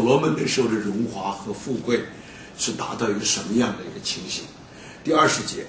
所罗门那时候的荣华和富贵是达到一个什么样的一个情形。第20节，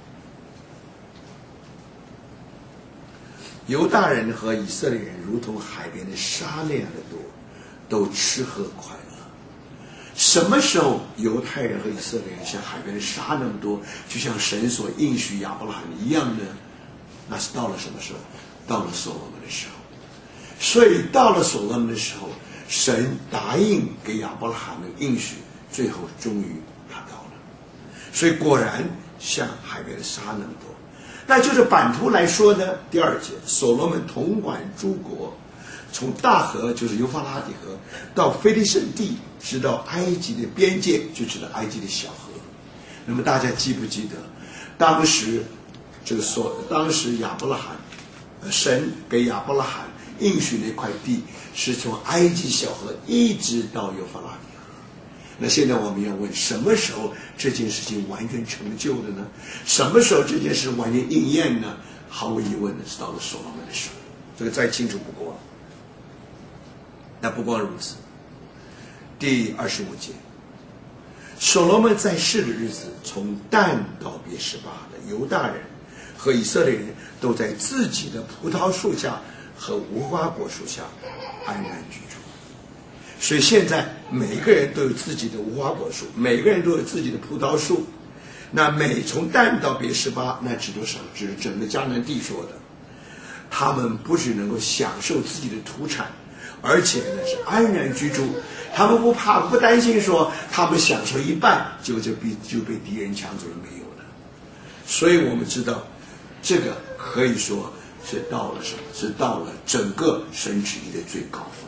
犹大人和以色列人如同海边的沙那样的多，都吃喝快乐。什么时候犹太人和以色列人像海边的沙那么多，就像神所应许亚伯拉罕一样呢？那是到了什么时候？到了所罗门的时候。所以到了所罗门的时候，神答应给亚伯拉罕的应许，最后终于达到了。所以果然像海边的沙那么多。那就是版图来说呢，第2节，所罗门统管诸国，从大河就是幼发拉底河到非利士地，直到埃及的边界，就指的埃及的小河。那么大家记不记得，当时亚伯拉罕，神给亚伯拉罕应许那块地是从埃及小河一直到幼发拉底河。那现在我们要问，什么时候这件事情完全成就的呢？什么时候这件事完全应验呢？毫无疑问的是到了所罗门的时候，这个再清楚不过了。那不光如此，第25节，所罗门在世的日子，从但到别是巴的犹大人和以色列人都在自己的葡萄树下和无花果树下安然居住。所以现在每个人都有自己的无花果树，每个人都有自己的葡萄树。那从但到别是巴，那指的什么？指整个迦南地说的。他们不只能够享受自己的土产，而且呢是安然居住。他们不担心说他们享受一半就被敌人抢走了没有了。所以我们知道，这个可以说是到了什么？是到了整个神旨意的最高峰。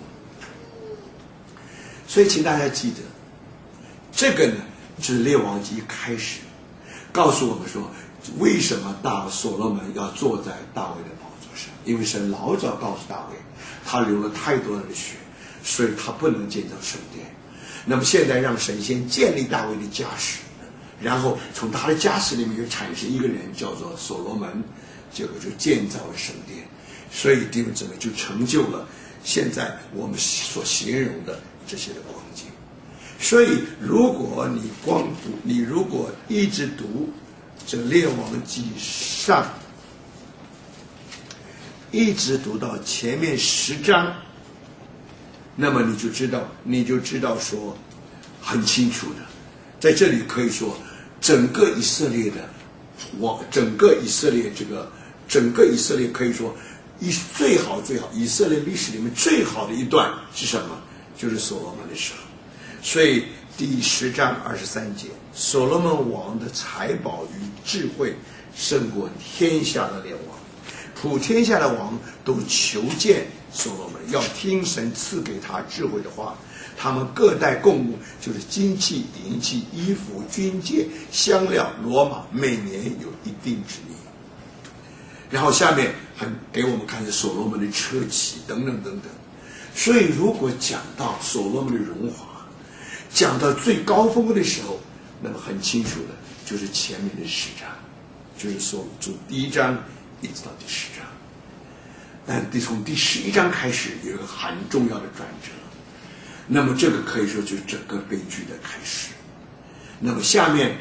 所以请大家记得，这个呢就是列王记一开始告诉我们说，为什么所罗门要坐在大卫的宝座上？因为神老早告诉大卫，他流了太多人的血，所以他不能建造圣殿。那么现在让神先建立大卫的家室，然后从他的家室里面又产生一个人叫做所罗门，结果就建造了圣殿。所以弟兄姊妹，就成就了现在我们所形容的这些的光景。所以如果你如果一直读这列王记上，一直读到前面10章，那么你就知道说很清楚的，在这里可以说整个以色列可以说最好以色列历史里面最好的一段是什么？就是所罗门的时候。所以第10章23节，所罗门王的财宝与智慧胜过天下的列王，普天下的王都求见所罗门，要听神赐给他智慧的话。他们各带贡物，就是金器、银器、衣服、军械、香料、骡马，每年有一定之例。然后下面给我们看着所罗门的车骑等等等等。所以如果讲到所罗门的荣华，讲到最高峰的时候，那么很清楚的就是前面的10章，就是从第1章一直到第10章。但从第11章开始有一个很重要的转折，那么这个可以说就是整个悲剧的开始。那么下面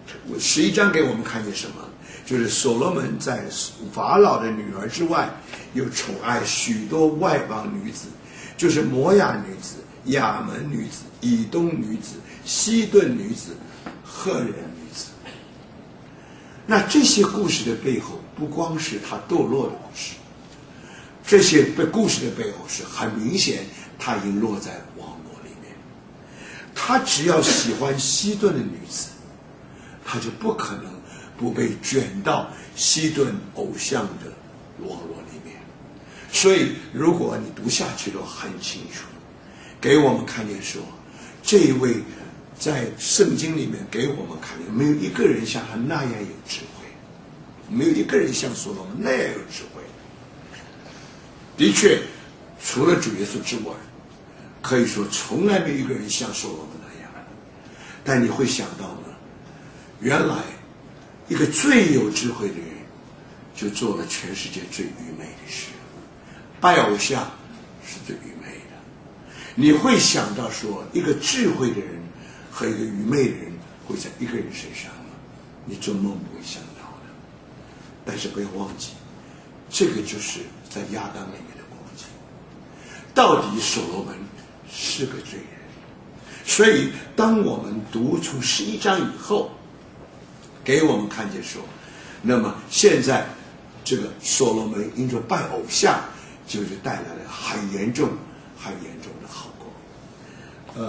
11章给我们看见什么？就是所罗门在法老的女儿之外，又宠爱许多外邦女子，就是摩亚女子、亚门女子、以东女子、西顿女子、赫人女子。那这些故事的背后，不光是他堕落的故事，这些故事的背后是很明显，他已经落在网络里面。他只要喜欢西顿的女子，他就不可能不被卷到西顿偶像的网络里面。所以如果你读下去都很清楚，给我们看见说，这一位在圣经里面给我们看见，没有一个人像他那样有智慧，没有一个人像所罗门那样有智慧。的确，除了主耶稣之外，可以说从来没有一个人像所罗门那样。但你会想到呢，原来一个最有智慧的人就做了全世界最愚昧的事。拜偶像是最愚昧的， 你会想到说，一个智慧的人和一个愚昧的人会在一个人身上吗？你做梦不会想到的。但是不要忘记，这个就是在亚当里面的光景。到底所罗门是个罪人，所以当我们读从11章以后，给我们看见说，那么现在这个所罗门因着拜偶像，就是带来了很严重的后果。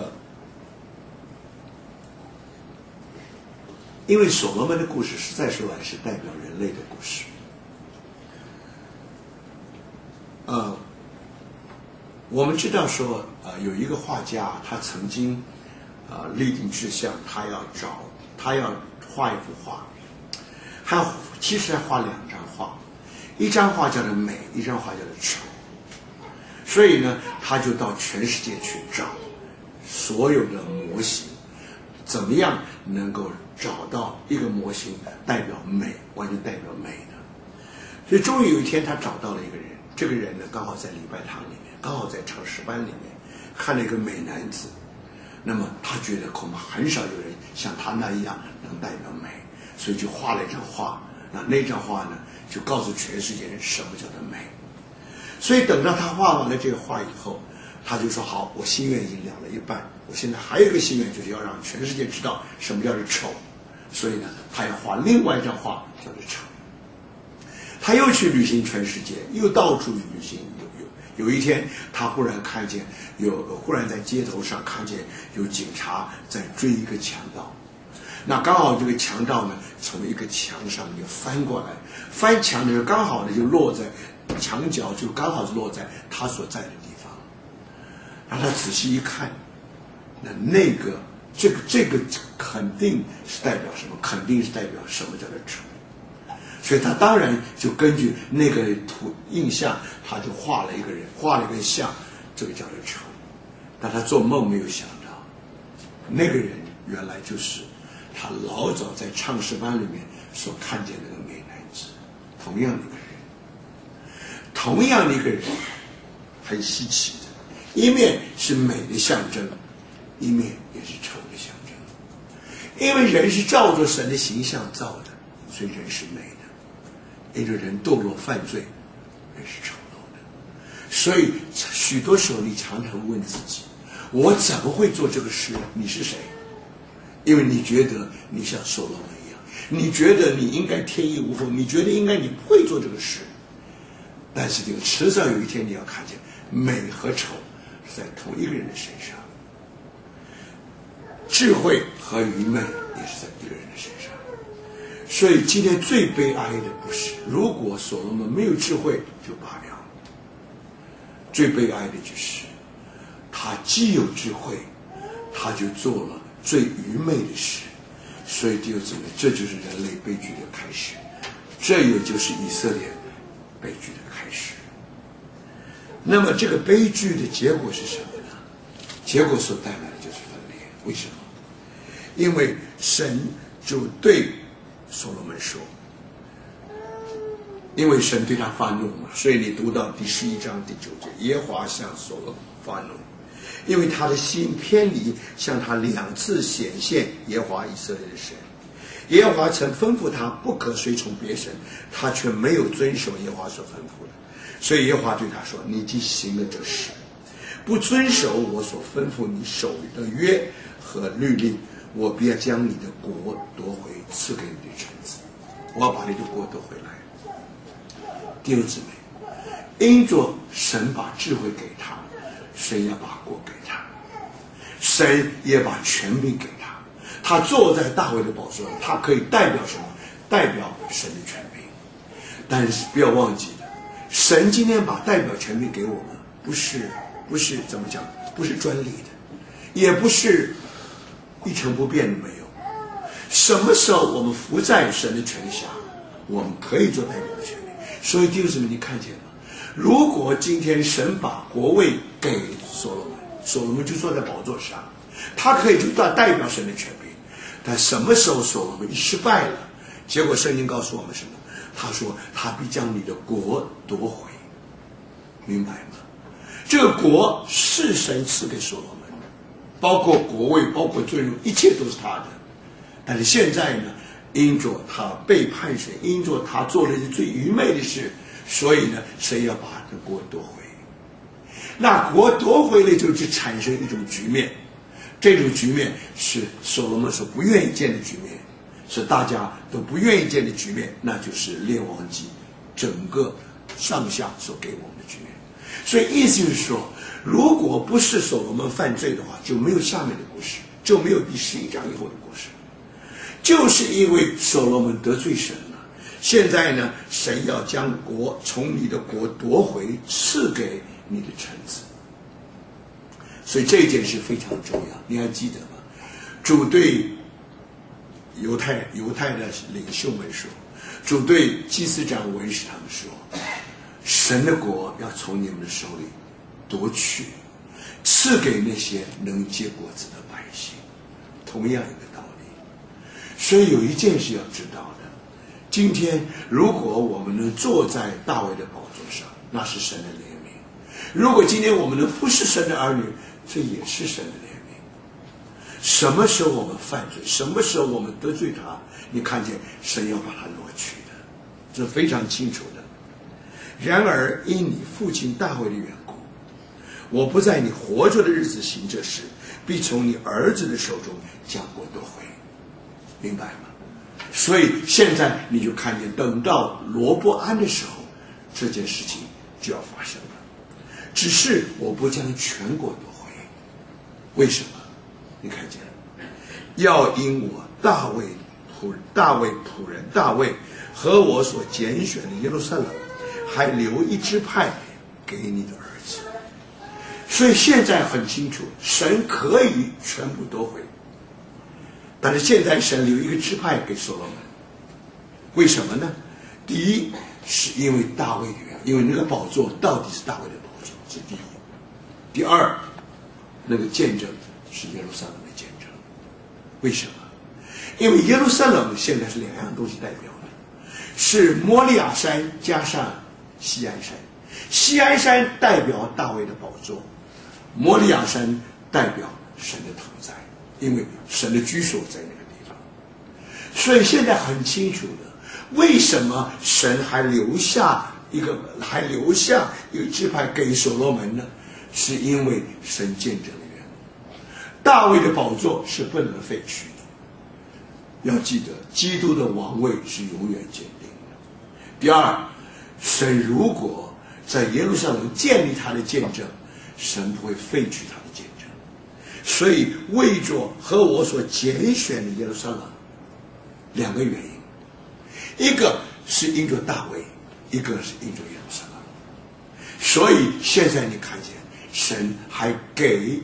因为所罗门的故事实在说来是代表人类的故事。我们知道说，有一个画家，他曾经立定志向，他要画一幅画，其实还画2张画，一张画叫做美，一张画叫做丑。所以呢，他就到全世界去找所有的模型，怎么样能够找到一个模型代表美，完全代表美的。所以终于有一天，他找到了一个人，这个人呢刚好在礼拜堂里面，刚好在唱诗班里面看了一个美男子，那么他觉得恐怕很少有人像他那样能代表美，所以就画了一张画。那张画呢，就告诉全世界人什么叫做美。所以等到他画完了这个画以后，他就说好，我心愿已经了了一半，我现在还有一个心愿，就是要让全世界知道什么叫做丑。所以呢，他要画另外一张画叫做丑。他又去旅行全世界，又到处旅行。有一天，他忽然在街头上看见有警察在追一个强盗。那刚好这个强盗呢，从一个墙上就翻过来，翻墙的时候刚好呢就落在墙角，就刚好是落在他所在的地方。让他仔细一看，这个肯定是代表什么？肯定是代表什么叫做丑。所以他当然就根据那个印象，他就画了一个人，画了一个像，这个叫做丑。但他做梦没有想到，那个人原来就是他老早在唱诗班里面所看见那个美男子，同样的一个人，很稀奇的，一面是美的象征，一面也是丑的象征。因为人是照着神的形象造的，所以人是美的。因着人堕落犯罪，人是丑陋的。所以许多时候你常常问自己，我怎么会做这个事？你是谁？因为你觉得你像所罗门一样，你觉得你应该天衣无缝，你觉得应该你不会做这个事。但是这个迟早有一天你要看见，美和丑是在同一个人的身上，智慧和愚昧也是在一个人的身上。所以今天最悲哀的不是，如果所罗门没有智慧就罢了，最悲哀的就是他既有智慧，他就做了最愚昧的事。所以弟兄姊妹，这就是人类悲剧的开始，这也就是以色列悲剧的开始。那么这个悲剧的结果是什么呢？结果所带来的就是分裂。为什么？因为神就对所罗门说，因为神对他发怒嘛，所以你读到第11章第9节，耶和华向所罗门发怒，因为他的心偏离，向他2次显现耶和华以色列的神。耶和华曾吩咐他不可随从别神，他却没有遵守耶和华所吩咐的。所以耶和华对他说，你既行了这事，不遵守我所吩咐你守的约和律例，我必要将你的国夺回，赐给你的臣子。我要把你的国夺回来。弟兄姊妹，因着神把智慧给他，神要把国给他，神也把权柄给他。他坐在大卫的宝座上，他可以代表什么？代表神的权柄。但是不要忘记了，神今天把代表权柄给我们，不是怎么讲？不是专利的，也不是一成不变的没有。什么时候我们服在神的权下，我们可以做代表的权柄。所以弟兄姊妹，你看见了，如果今天神把国位给所罗门，所罗门就坐在宝座上，他可以就代表神的权柄。但什么时候所罗门失败了，结果圣经告诉我们什么？他说他必将你的国夺回，明白吗？ 这个国是神赐给所罗门的，包括国位，包括尊荣，一切都是他的。但是现在呢，因着他背叛神，因着他做了一件最愚昧的事，所以呢，神要把这国夺回。那国夺回了，就产生一种局面，这种局面是所罗门所不愿意见的局面，是大家都不愿意见的局面，那就是列王纪整个上下所给我们的局面。所以意思就是说，如果不是所罗门犯罪的话，就没有下面的故事，就没有第11章以后的故事。就是因为所罗门得罪神了，现在呢，神要将国从你的国夺回，赐给你的臣子。所以这件事非常重要，你还记得吗？主对犹太的领袖们说，主对祭司长文士他们说，神的国要从你们的手里夺去，赐给那些能结果子的百姓。同样一个道理。所以有一件事要知道的，今天如果我们能坐在大卫的宝座上，那是神的怜悯；如果今天我们能服侍神的儿女，这也是神的怜悯。什么时候我们犯罪，什么时候我们得罪他，你看见神要把他挪去的，这是非常清楚的。然而因你父亲大卫的缘故，我不在你活着的日子行这事，必从你儿子的手中将国夺回。明白吗？所以现在你就看见，等到罗波安的时候，这件事情就要发生了。只是我不将全国夺回。为什么？你看见了，要因我大卫仆人大卫和我所拣选的耶路撒冷，还留一支派给你的儿子。所以现在很清楚，神可以全部夺回，但是现在神留一个支派给所罗门。为什么呢？第一是因为大卫的缘故，因为那个宝座到底是大卫的宝座，这是第一。第二，那个见证是耶路撒冷的见证。为什么？因为耶路撒冷现在是两样东西代表的，是摩利亚山加上锡安山。锡安山代表大卫的宝座，摩利亚山代表神的同在，因为神的居所在那个地方。所以现在很清楚的，为什么神还留下一个支派给所罗门呢？是因为神见证的缘故。大卫的宝座是不能废去的，要记得基督的王位是永远坚定的。第二，神如果在耶路撒冷建立他的见证，神不会废去他的见证。所以为着和我所拣选的耶路撒冷，两个原因，一个是因着大卫，一个是因着耶路撒冷。所以现在你看见神还给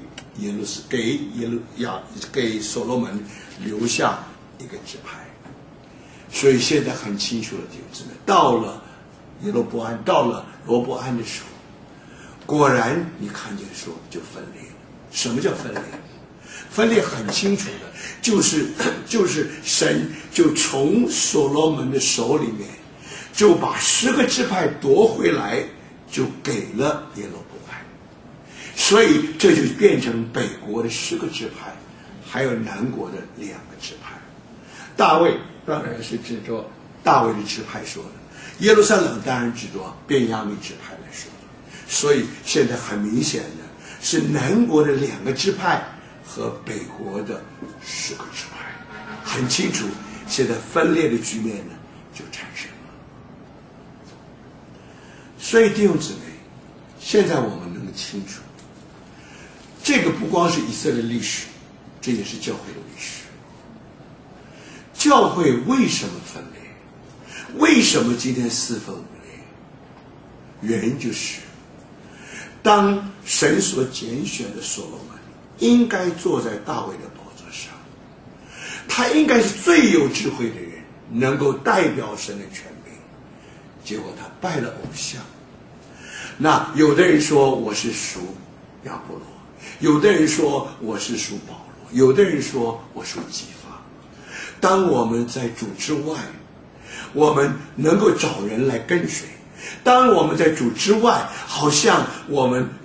所罗门留下一个支派。所以现在很清楚了，弟兄姊妹，到了罗伯安的时候，果然你看见说就分裂了。什么叫分裂？分裂很清楚的，就是神就从所罗门的手里面就把10个支派夺回来，就给了耶罗波安。所以这就变成北国的10个支派，还有南国的2个支派。大卫当然是指着大卫的支派说的，耶路撒冷当然指着便雅悯支派来说的。所以现在很明显的是南国的2个支派和北国的10个支派，很清楚，现在分裂的局面呢就产生了。所以弟兄姊妹，现在我们能清楚，这个不光是以色列历史，这也是教会的历史。教会为什么分裂？为什么今天四分五裂？原因就是当神所拣选的所罗门应该坐在大卫的宝座上，他应该是最有智慧的人，能够代表神的权柄，结果他拜了偶像。那有的人说我是属亚波罗，有的人说我是属保罗，有的人说我属基法。当我们在主之外，我们能够找人来跟随；当我们在主之外，好像我们